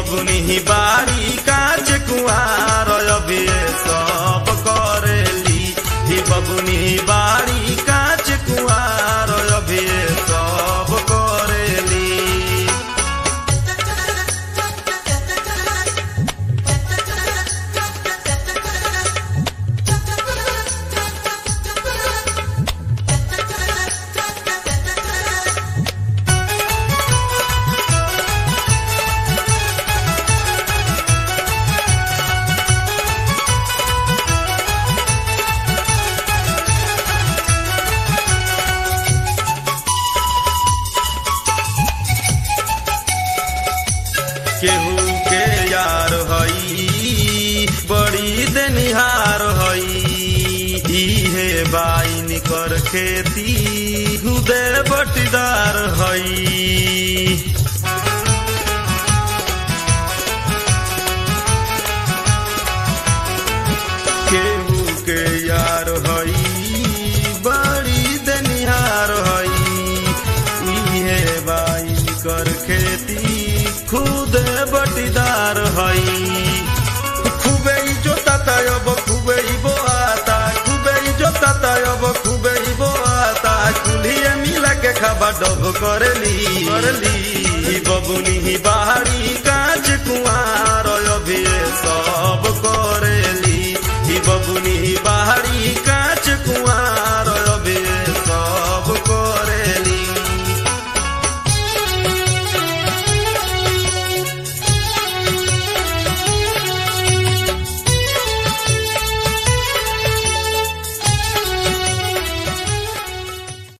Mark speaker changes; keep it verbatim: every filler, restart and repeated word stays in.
Speaker 1: बबुनी बारी काज कुआर अभी सब करेली। ही बबुनी बारी काज कुआर अभी सब करेली। केहू के यार हई बड़ी देनिहार हई। इहे बाइन कर खेती खुदे बटीदार हई। केहू के यार हई बड़ी देनिहार हई। इहे बाइन कर खेती खुद बटीदार हई। खूबे जोताता अब खूबे बोआता, खूबे जोताता अब खूबे बोआता। कुलिए मिला के खाबा डब करेली करेली। बबुनी बा